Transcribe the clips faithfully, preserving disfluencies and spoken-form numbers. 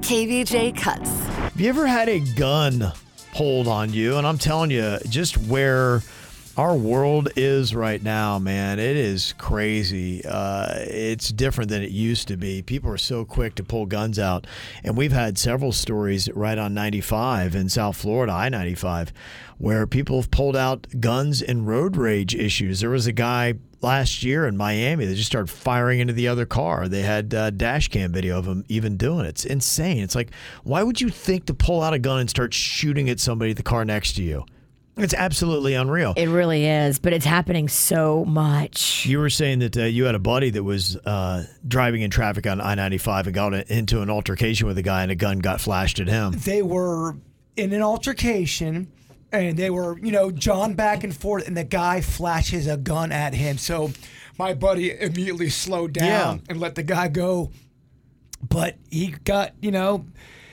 K V J Cuts. Have you ever had a gun pulled on you? And I'm telling you, just where our world is right now, man, it is crazy. Uh, it's different than it used to be. People are so quick to pull guns out. And we've had several stories right on ninety-five in South Florida, I ninety-five, where people have pulled out guns in road rage issues. There was a guy last year in Miami that just started firing into the other car. They had uh, dash cam video of him even doing it. It's insane. It's like, why would you think to pull out a gun and start shooting at somebody at the car next to you? It's absolutely unreal. It really is, but it's happening so much. You were saying that uh, you had a buddy that was uh, driving in traffic on I ninety-five and got into an altercation with a guy, and a gun got flashed at him. They were in an altercation, and they were, you know, John back and forth, and the guy flashes a gun at him. So my buddy immediately slowed down Yeah. and let the guy go. But he got, you know...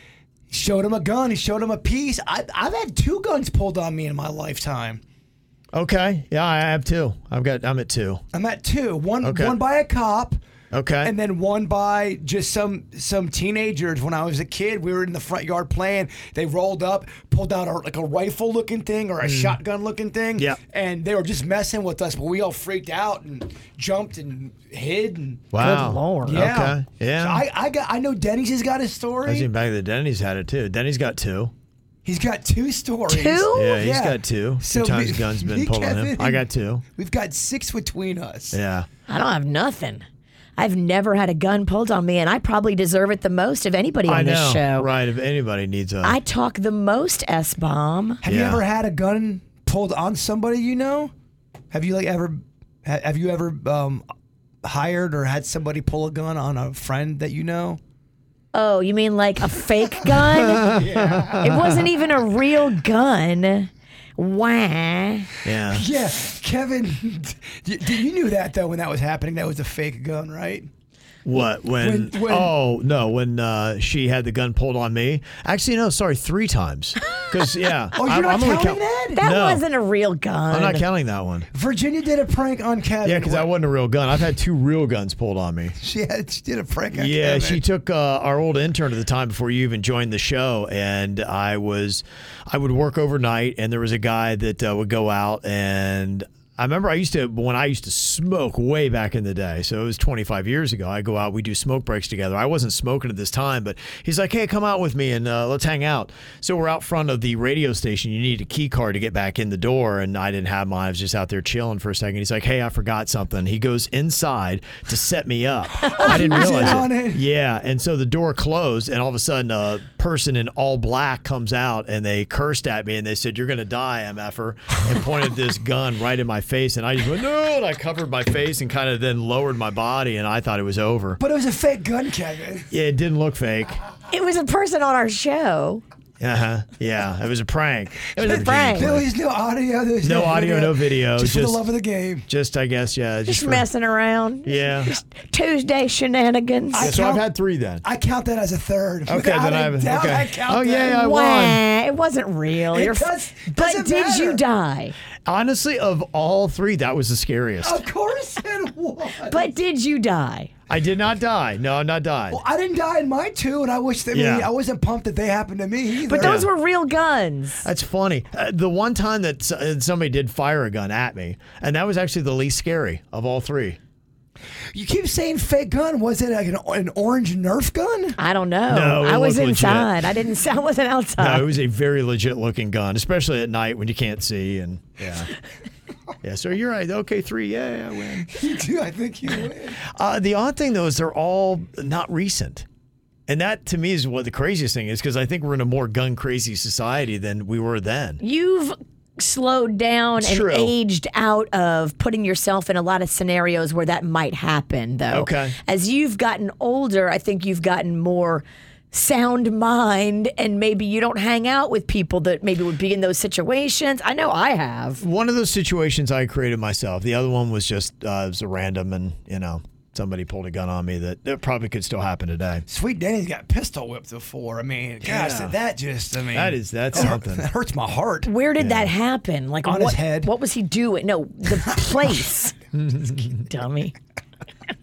showed him a gun. He showed him a piece. I, I've had two guns pulled on me in my lifetime. Okay. Yeah, I have two. I've got. I'm at two. I'm at two. One, Okay. one by a cop. Okay. And then one by just some some teenagers. When I was a kid, we were in the front yard playing. They rolled up, pulled out a, like a rifle looking thing or a shotgun looking thing. Yeah. And they were just messing with us, but we all freaked out and jumped and hid. And Wow. Good Lord. yeah, Okay. Yeah. So I, I got. I know Denny's has got a I story. seen back that Denny's had it too. Denny's got two. He's got two stories. Two? Yeah, he's Yeah. got two. So Two times me- guns been me, pulled on him. Kevin, I got two. We've got six between us. Yeah. I don't have nothing. I've never had a gun pulled on me, and I probably deserve it the most of anybody on I know. this show. Right. If anybody needs a. I talk the most, S-bomb. Have you Yeah. ever had a gun pulled on somebody you know? Have you like ever? ha- Have you ever um, hired or had somebody pull a gun on a friend that you know? Oh, you mean like a fake gun? It wasn't even a real gun. Wah. yeah. Yeah, Kevin. you, you knew that though when that was happening. That was a fake gun, right? What when, When- when- oh no when uh, she had the gun pulled on me? Actually, no, sorry, three times. Because yeah, Oh, you're I'm, not I'm only counting count- that? That No. wasn't a real gun. I'm not counting that one. Virginia did a prank on Kevin. Yeah, because that wasn't a real gun. I've had two real guns pulled on me. she had she did a prank on Yeah, Kevin. she took uh, our old intern at the time before you even joined the show, and I was, I would work overnight, and there was a guy that uh, would go out, and I remember I used to, when I used to smoke way back in the day, so it was twenty-five years ago, I go out, we do smoke breaks together. I wasn't smoking at this time, but he's like, hey, come out with me and uh, let's hang out. So we're out front of the radio station. You need a key card to get back in the door, and I didn't have mine. I was just out there chilling for a second. He's like, hey, I forgot something. He goes inside to set me up. I didn't was in realize on it. it. Yeah, and so the door closed, and all of a sudden, a person in all black comes out, and they cursed at me, and they said, "You're gonna die, M F er," and pointed this gun right in my face, and I just went, "No!" and I covered my face and kind of then lowered my body, and I thought it was over. But it was a fake gun, Kevin. Yeah, it didn't look fake. It was a person on our show. Uh huh. Yeah, it was a prank. It was a prank. There was no audio. There was No no, audio, no video, Just, for just- the love of the game. Just, I guess, yeah. Just, Just for- messing around. Yeah. Tuesday shenanigans. I Yeah, so I've count- had three then. I count that as a third. Okay, Without then a I have. doubt, Okay. I count Oh yeah, that. I Wah, won. it wasn't real. It You're f- does- but doesn't did you matter. die? Honestly, of all three, that was the scariest. Of course it was. But did you die? I did not die. No, I'm not dying. Well, I didn't die in mine too, and I wish that Yeah. me, I wasn't pumped that they happened to me either. But those Yeah. were real guns. That's funny. Uh, the one time that s- uh, somebody did fire a gun at me, and that was actually the least scary of all three. You keep saying fake gun. Was it like an, an orange Nerf gun? I don't know. No, it I was looked legit. inside. I didn't. I wasn't outside. No, it was a very legit looking gun, especially at night when you can't see. And yeah, yeah. So you're right. Okay, three. Yeah, I win. You do. I think you win. Uh, the odd thing though is they're all not recent. And that to me is what the craziest thing is, because I think we're in a more gun crazy society than we were then. You've slowed down It's and true. aged out of putting yourself in a lot of scenarios where that might happen, though. Okay. As you've gotten older, I think you've gotten more sound mind, and maybe you don't hang out with people that maybe would be in those situations. I know I have. One of those situations I created myself. The other one was just uh, it was a random, and you know, somebody pulled a gun on me that, that probably could still happen today. Sweet Danny's got pistol whipped before. I mean, gosh, Yeah. that just, I mean. That is that's that hurt- something. That hurts my heart. Where did that happen? Like On what, his head. What was he doing? No, the place. Dummy.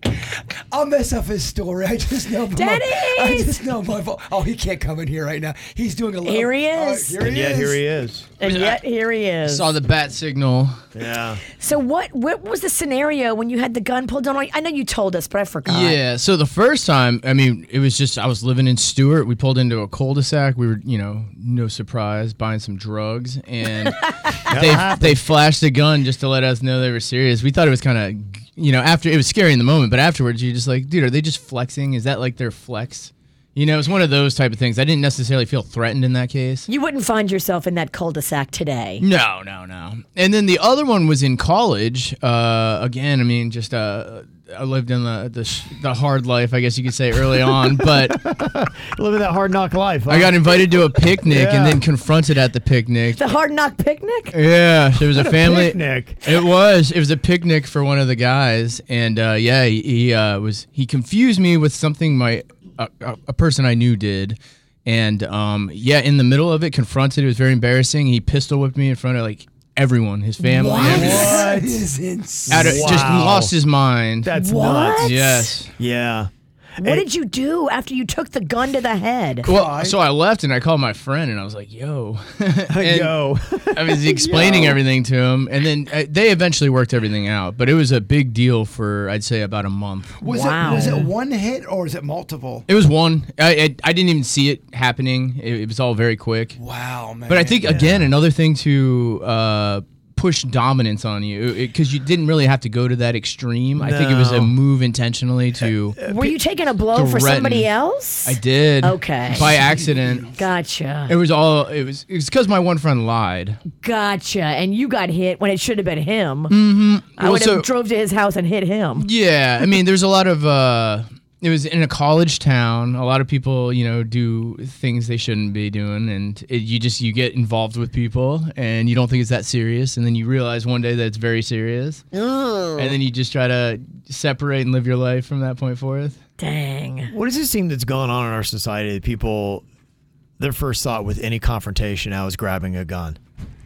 I'll mess up his story. I just know. My, Dennis! I just know my fault. Oh, he can't come in here right now. He's doing a little. Here he Oh, is. here he And yet is. here he is. And yet here he is. Saw the bat signal. Yeah. So what what was the scenario when you had the gun pulled on? I know you told us, but I forgot. Yeah. So the first time, I mean, it was just I was living in Stewart. We pulled into a cul-de-sac. We were, you know, no surprise, buying some drugs, and they they flashed a gun just to let us know they were serious. We thought it was kind of, you know, after it was scary in the moment, but afterwards you're just like, dude, are they just flexing? Is that like their flex? You know, it's one of those type of things. I didn't necessarily feel threatened in that case. You wouldn't find yourself in that cul-de-sac today. No, no, no. And then the other one was in college. Uh, again, I mean, just uh, I lived in the the, sh- the hard life, I guess you could say, early on. But Living that hard knock life. Huh? I got invited to a picnic Yeah. and then confronted at the picnic. The Hard Knock picnic? Yeah, there was a family. picnic. It was. It was a picnic for one of the guys, and uh, yeah, he, he uh, was. He confused me with something my a, a, a person I knew did, and um, yeah, in the middle of it, confronted. It was very embarrassing. He pistol whipped me in front of like everyone, his family. What? everything. That is insane. Out of, Just Wow. lost his mind. That's What? nuts. Yes. Yeah. What did you do after you took the gun to the head? Well, so I left and I called my friend and I was like, "Yo," And Yo. I was explaining Yo. everything to him, and then uh, they eventually worked everything out. But it was a big deal for I'd say about a month. Was Wow. it was it one hit or is it multiple? It was one. I I, I didn't even see it happening. It, it was all very quick. Wow, man. But I think again another thing to uh, push dominance on you because you didn't really have to go to that extreme. I think it was a No. move intentionally to. Were you taking a blow for threaten. somebody else? I did. Okay. By accident. Gotcha. It was all. It was. It was because my one friend lied. Gotcha. And you got hit when it should have been him. Mm-hmm. I Well, would have so- drove to his house and hit him. Yeah, I mean, there's a lot of. Uh, it was in a college town. A lot of people, you know, do things they shouldn't be doing, and it, you just you get involved with people, and you don't think it's that serious, and then you realize one day that it's very serious, and then you just try to separate and live your life from that point forth. Dang. What does it seem that's going on in our society that people, their first thought with any confrontation now is grabbing a gun?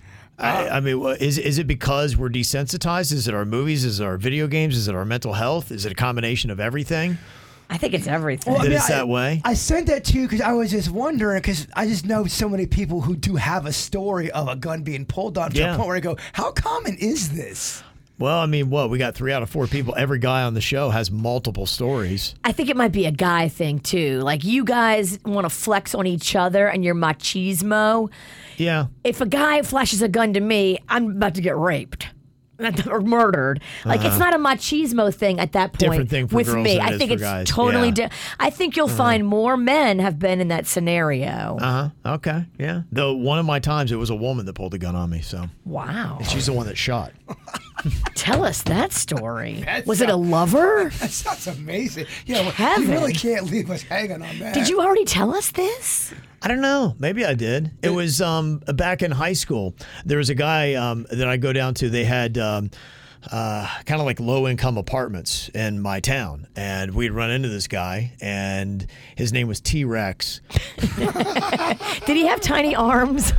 I, I mean, wha- is is it because we're desensitized? Is it our movies? Is it our video games? Is it our mental health? Is it a combination of everything? I think it's everything. Well, I That mean, it's I- that way? I sent that to you because I was just wondering because I just know so many people who do have a story of a gun being pulled on to Yeah. a point where I go, how common is this? Well, I mean, what? We got three out of four people. Every guy on the show has multiple stories. I think it might be a guy thing too. Like you guys want to flex on each other and you're machismo. Yeah. If a guy flashes a gun to me, I'm about to get raped. Or murdered. Like it's not a machismo thing at that point. Uh-huh. Different thing for with girls me. than it I is think for it's guys. totally Yeah. different. I think you'll find more men have been in that scenario. Uh huh. Okay. Yeah. Though one of my times it was a woman that pulled a gun on me. So Wow. she's the one that shot. Tell us that story. That Was it a sounds- lover? That sounds amazing. Yeah, well, Heaven. you really can't leave us hanging on that. Did you already tell us this? I don't know. Maybe I did. It was um, back in high school. There was a guy um, that I go down to. They had um, uh, kind of like low income apartments in my town. And we'd run into this guy, and his name was T Rex. Did he have tiny arms?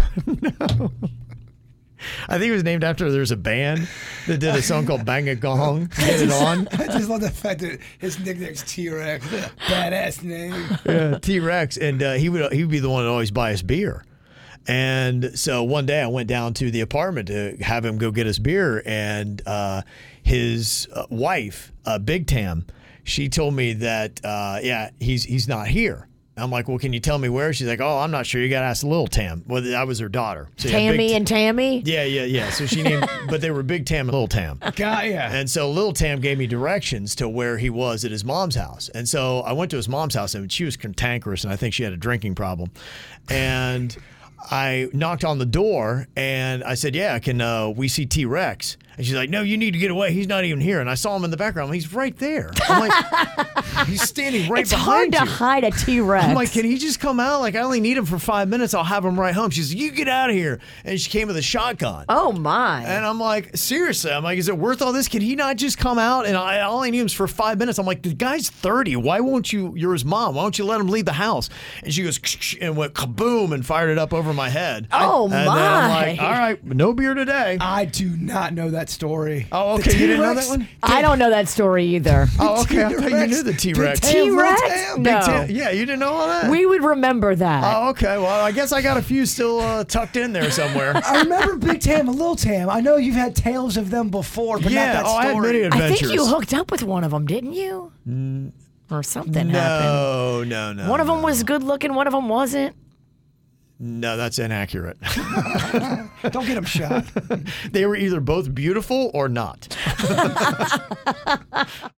I think it was named after there's a band that did a song called Bang a Gong. Get it on. I just love the fact that his nickname's T-Rex. Badass name. Yeah, T Rex, and uh, he would he would be the one that always buy us beer. And so one day I went down to the apartment to have him go get us beer, and uh, his uh, wife, uh, Big Tam, she told me that uh, yeah he's he's not here. I'm like, well, can you tell me where? She's like, oh, I'm not sure. You got to ask Little Tam. Well, that was her daughter. So, yeah, Big Tammy T- and Tammy? yeah, yeah, yeah. So she named, but they were Big Tam and Little Tam. Got ya. And so Little Tam gave me directions to where he was at his mom's house. And so I went to his mom's house, and she was cantankerous, and I think she had a drinking problem. And I knocked on the door, and I said, yeah, can uh, we see T-Rex? And she's like, no, you need to get away. He's not even here. And I saw him in the background. He's right there. I'm like, he's standing right It's hard behind to you. hide a T-Rex. I'm like, can he just come out? Like, I only need him for five minutes. I'll have him right home. She's like, you get out of here. And she came with a shotgun. oh my. And I'm like, seriously? I'm like, is it worth all this? Can he not just come out? And I all I need him is for five minutes. I'm like, the guy's thirty. Why won't you? You're his mom. Why don't you let him leave the house? And she goes, "Ksh," and went kaboom and fired it up over my head. Oh, and then I'm my. like, all right, no beer today. I do not know that that story. Oh, The okay. You didn't know T-Rex? that one? I don't know that story either. Oh, okay. I thought you T-Rex. knew the T-Rex. Big Tam, little T-Rex? Tam. No. Tam- Yeah, you didn't know all that? We would remember that. Oh, okay. Well, I guess I got a few still uh, tucked in there somewhere. I remember Big Tam and Little Tam. I know you've had tales of them before, but Yeah, not that oh, I had story. many I adventures. think you hooked up with one of them, didn't you? Or something happened. No, no, no. One of them no. was good looking, one of them wasn't. No, that's inaccurate. Don't get him shot. They were either both beautiful or not.